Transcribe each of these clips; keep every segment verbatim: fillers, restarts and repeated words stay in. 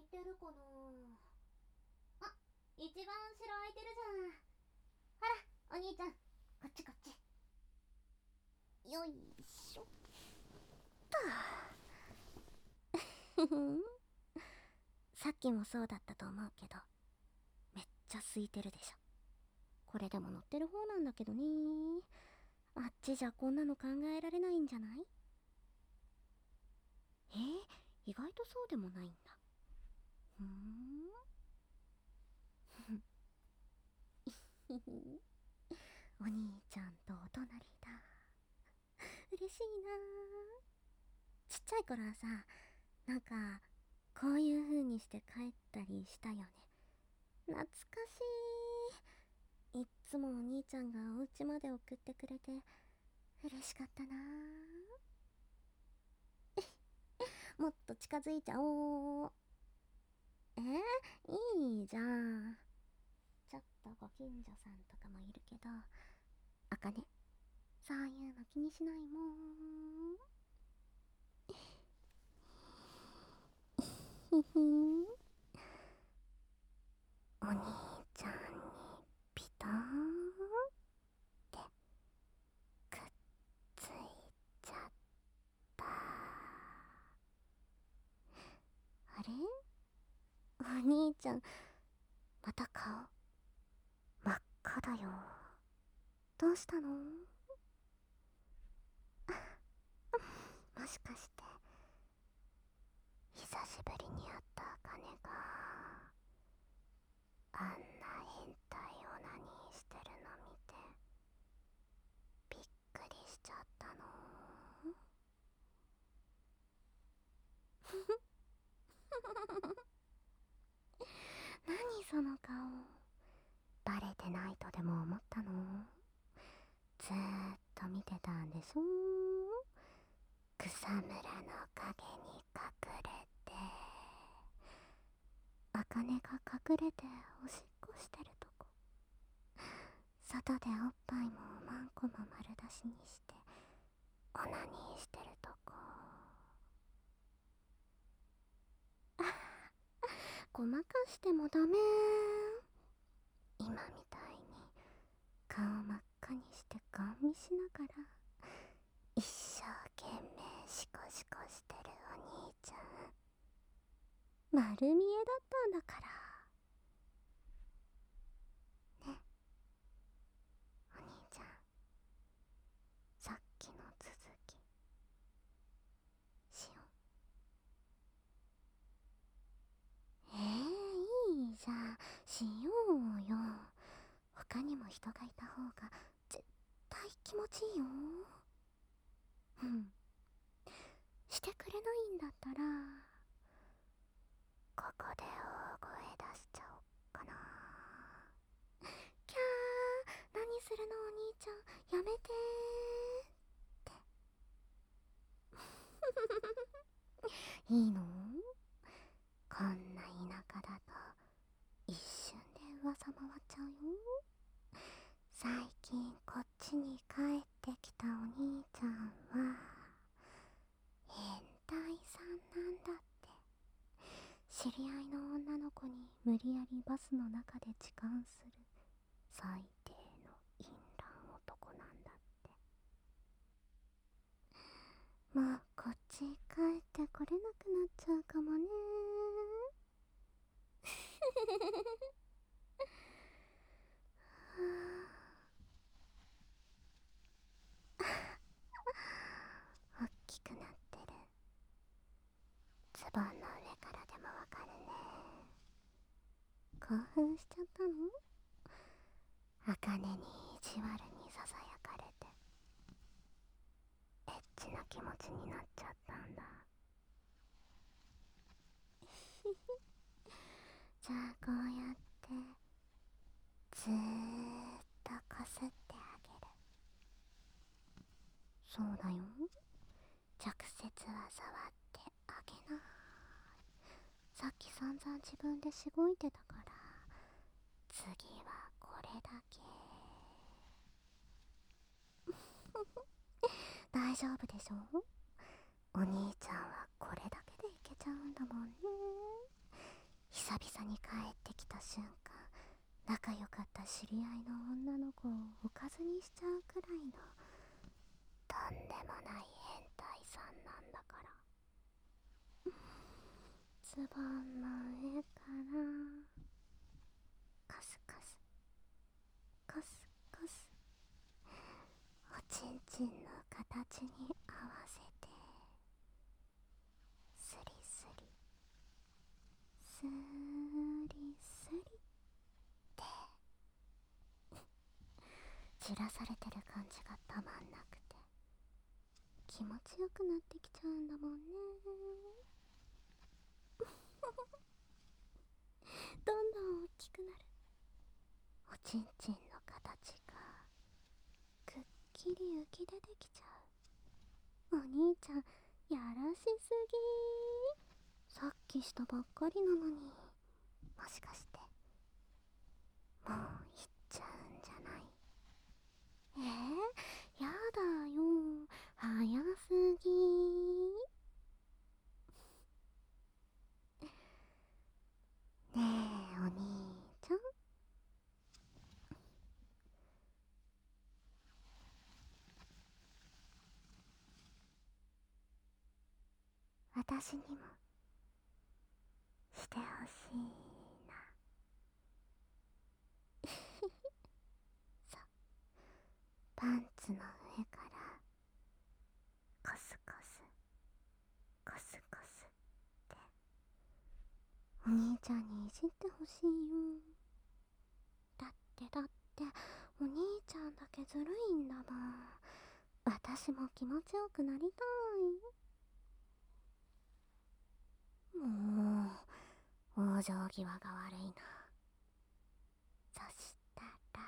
てるかな。あ、一番後ろ空いてるじゃん。ほらお兄ちゃん、こっちこっち。よいしょっと。ふふん。さっきもそうだったと思うけど、めっちゃ空いてるでしょ。これでも乗ってる方なんだけどね。あっちじゃこんなの考えられないんじゃない？えー、意外とそうでもないんだ。ふーん。お兄ちゃんとお隣だ。嬉しいな。ちっちゃい頃はさ、なんかこういう風にして帰ったりしたよね。懐かしい。いっつもお兄ちゃんがお家まで送ってくれて嬉しかったな。もっと近づいちゃおう。えー、いいじゃん。ちょっとご近所さんとかもいるけど、あかね、そういうの気にしないもん。ふふん。お兄ちゃんにピターンってくっついちゃった。あれ、お兄ちゃん、また顔真っ赤だよ。どうしたの？もしかして久しぶりに会った茜があんな変態オナニーしてるの見てびっくりしちゃったの？何その顔、バレてないとでも思ったの？ずーっと見てたんでしょ？草むらの陰に隠れて、茜が隠れておしっこしてるとこ、外でおっぱいも何個も丸出しにしてオナニーしてるとこ。ごまかしてもダメ。今みたいに顔真っ赤にしてガン見しながら一生懸命シコシコしてるお兄ちゃん、丸見えだったんだからね。お兄ちゃん、さっきの続きしよう。えー、いいじゃん、しようよ。他にも人がいた方が絶対気持ちいいよ。うん、してくれないんだったらここで大声出しちゃおっかな。キャー、何するのお兄ちゃん、やめてー。いいの？こんな田舎だと一瞬で噂回っちゃうよ。最近こっちに帰ってきたお兄ちゃんは変態さんなんだって。知り合いの女の子に無理やりバスの中で痴漢する最低の淫乱男なんだって。もうこっち帰ってこれなくなっちゃうかもね。大きくなってる。ズボンの上からでもわかるね。興奮しちゃったの？茜に意地悪にささやかれてエッチな気持ちになっちゃったんだ。じゃあこうやってずーっとこすってあげる。そうだよ、直接は触ってあげない。さっき散々自分でしごいてたから、次はこれだけ。大丈夫でしょ？お兄ちゃんはこれだけでいけちゃうんだもんね。 久々に帰ってきた瞬間、仲良かった知り合いの女の子をおかずにしちゃうくらいのとんでもない変態さんなんだから。ズボンの上からカスカスカスカス、おちんちんの形に合わせてスリスリスリスリって散らされてる感じがたまんなくて気持ちよくなってきちゃうんだもんね。どんどん大きくなる。おちんちんの形がくっきり浮き出てきちゃう。お兄ちゃんやらしすぎー。さっきしたばっかりなのに、もしかしてもう行っちゃうんじゃない？えー、やだよ、早すぎー。ねえお兄ちゃん、私にもしてほしいな。さ、パンツの上からコスコスコスコスってお兄ちゃんにいじってほしいよ。だってだってお兄ちゃんだけずるいんだもん。私も気持ちよくなりたい。もう往生際が悪いな。そしたら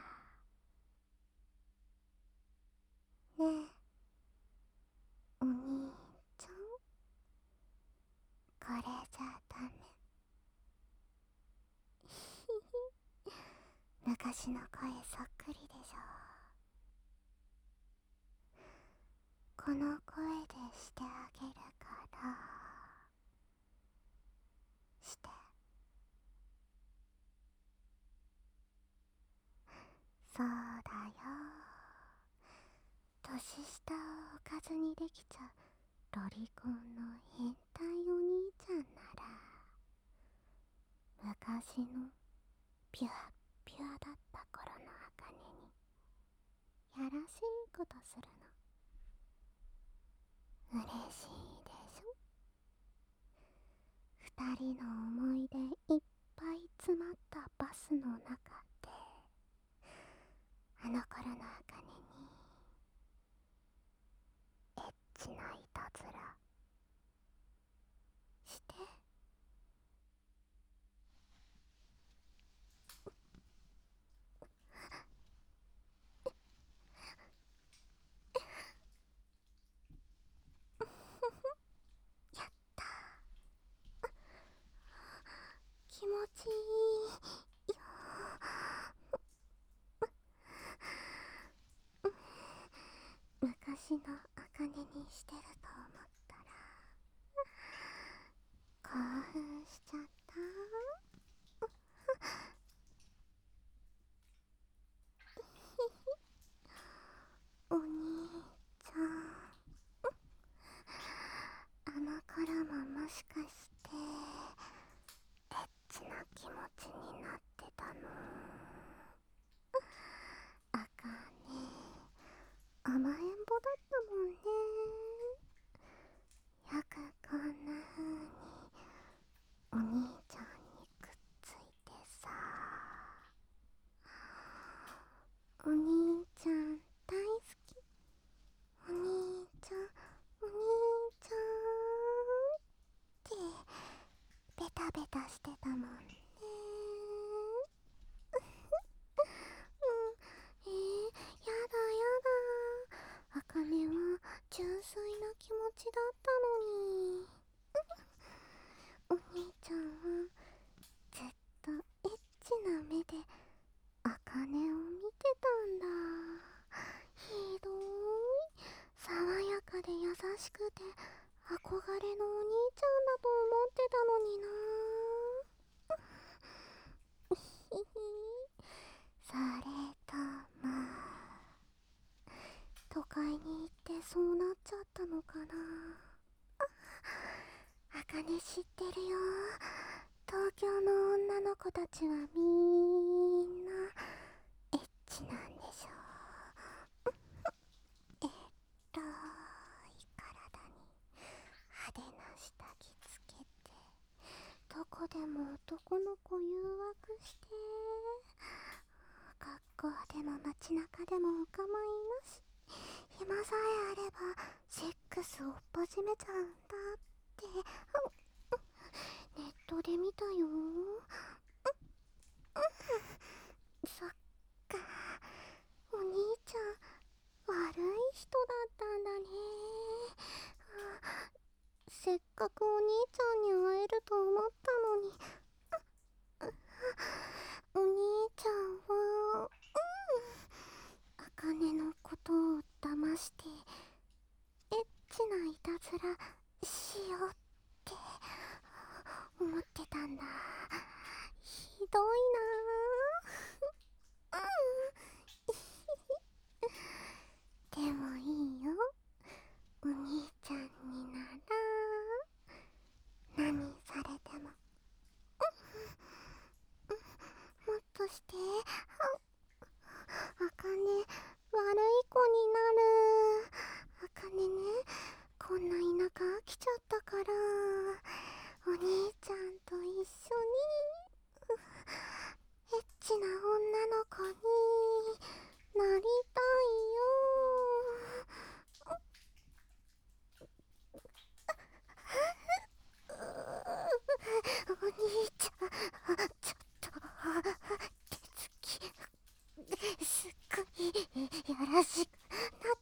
ねえお兄ちゃん、これじゃダメ。昔の声そっくりでしょ。この声でしてあげるからして。そうだよ、年下をおかずにできちゃうロリコンの変態お兄ちゃんなら、昔のピュアピュアだった頃の茜にやらしいことするの嬉しいでしょ。二人の思い出いっぱい詰まったバスの中で、あの頃の茜にエッチないたずらして。やったー、気持ちいいよ。昔の茜にしてると思ったら興奮しちゃった。お兄ちゃん、あの頃ももしかしてエッチな気持ちになってたの？あかね、甘えん坊だったもんね。よくこんな風にお兄ちゃんにくっついてさ。お兄ちゃん大好き。お兄ちゃんお兄ちゃんってベタベタしてたもんね。うん、えー、やだやだ。あかねは純粋な気持ちだったのに。お兄ちゃんはずっとエッチな目であかねを見てたんだ。ひどーい。爽やかで優しくて憧れのお兄ちゃんだと思ってたのにな。 知ってるよ。東京の女の子たちはみんなエッチなんでしょ。えっとい体に派手な下着つけて、どこでも男の子誘惑して、学校でも街中でもお構いなし、暇さえあればセックスを始めちゃうんだってネットで見たよ。そっか、お兄ちゃん悪い人だったんだね。せっかくお兄ちゃんに会えると思ったのに。お兄ちゃんは茜のことを騙してエッチないたずらしようって思ってたんだ。ひどいなぁでもいいよ、お兄ちゃんになら何されてももっとしてあかね、悪い子になる。あかねね、こんな田舎飽きちゃったから、お兄ちゃんと一緒にエッチな女の子になりたいよ。お兄ちゃん、ちょっと手つきすっごいやらしくなった。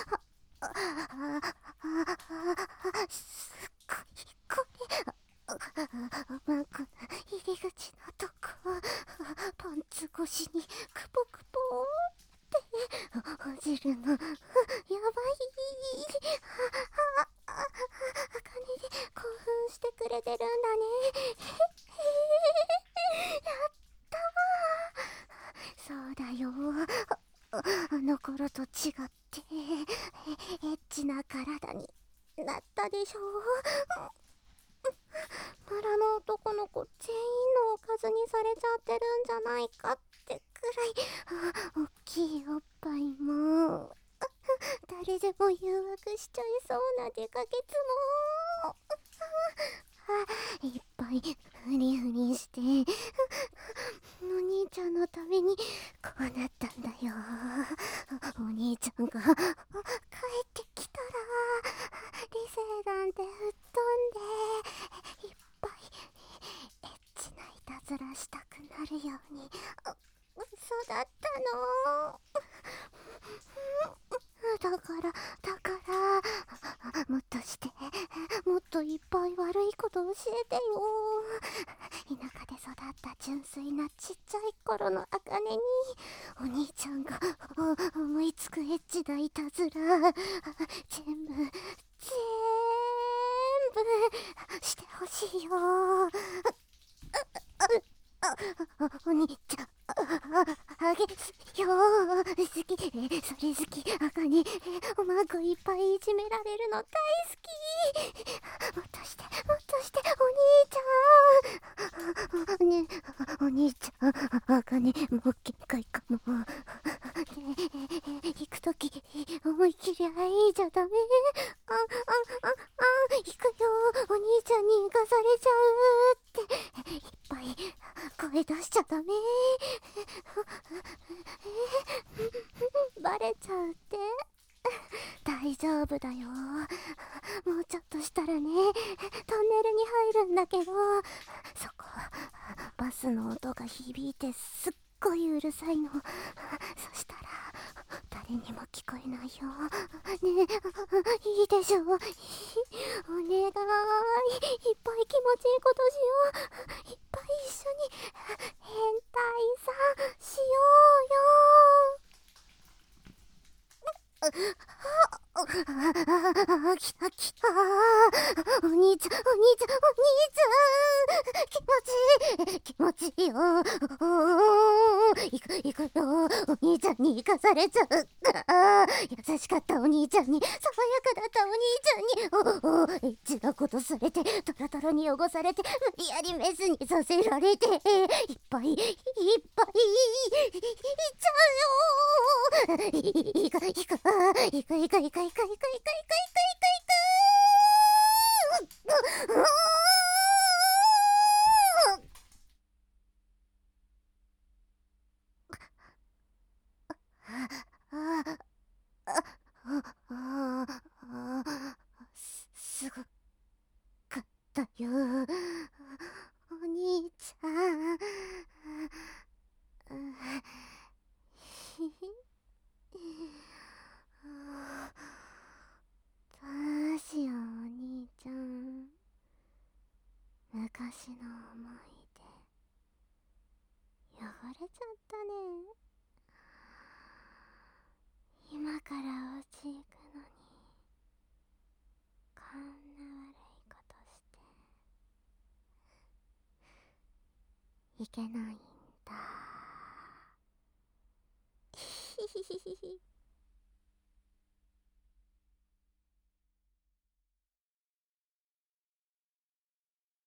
すっごいこれマンコの入り口のとこ、パンツ越しにクポクポってほじるのやばい。あかねで興奮してくれてるんだね。やったわ。そうだよ、あの頃と違ってエッチな体になったでしょ。村の男の子全員のおかずにされちゃってるんじゃないかってくらい大きいおっぱいも誰でも誘惑しちゃいそうなデカケツもいっぱいフリフリしてお兄ちゃんのためにこうなったんだよ。お兄ちゃんが帰ってきたら理性なんて吹っ飛んでいっぱいエッチないたずらしたくなるようにそうだったの。だからだからもっとしてもっといっぱい悪いこと教えてよ。田舎で育った純粋なちっちゃい頃のあかねにお兄ちゃんが思いつくエッチないたずら全部全部してほしいよ。お兄ちゃんあげすよ好き、それ好き。あかねおまんこいっぱいいじめられるの大好き。もっとしてもっとしてお兄ちゃんね、お兄ちゃんあかねもう限界かも。行くとき思い切りあいじゃダメ。ああああ行くよ、お兄ちゃんに行かされちゃうっていっぱい声出しちゃダメ。バレちゃうって大丈夫だよ。もうちょっとしたらねトンネルに入るんだけど、そこバスの音が響いてすっごいうるさいの。そしたら誰にも聞こえないよね。えいいでしょお願い、いっぱい気持ちいいことしよう。いっぱい一緒に変態さしようよ。あ、来た来た。お兄ちゃんお兄ちゃんお兄ちゃん気持ちいい気持ちいいよ。 行く行くよ。お兄ちゃんに行かされちゃう。ああ、優しかったお兄ちゃんに、爽やかだったお兄ちゃんに、おお、エッチなことされて、トロトロに汚されて、無理やりメスにさせられて、いっぱいいっぱいいっちゃうよ。いくいくいくいくいくいくいくいくいくいくいくいくいくいく。すごかったよ、お兄ちゃん。どうしよう、お兄ちゃん。昔の思い出汚れちゃったね。今からお家行くのにこんな悪いことしていけないんだ。ひひひひひ。